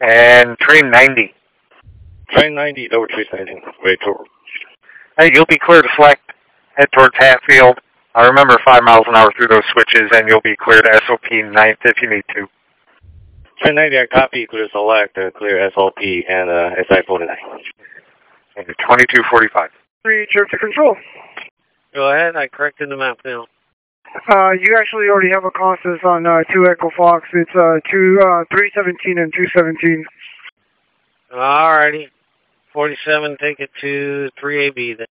And train 90. Train 90, lower 370, way toward. Hey, you'll be clear to select, head towards Hatfield. Remember 5 miles an hour through those switches, and you'll be clear to SOP 9th if you need to. Train 90, I copy, clear select, clear SOP, and SI 49. And 2245. Reach to control. Go ahead, I corrected the map now. You actually already have a Costas on 2 Echo Fox. It's 317 and 217. Alrighty. 47, take it to 3AB then.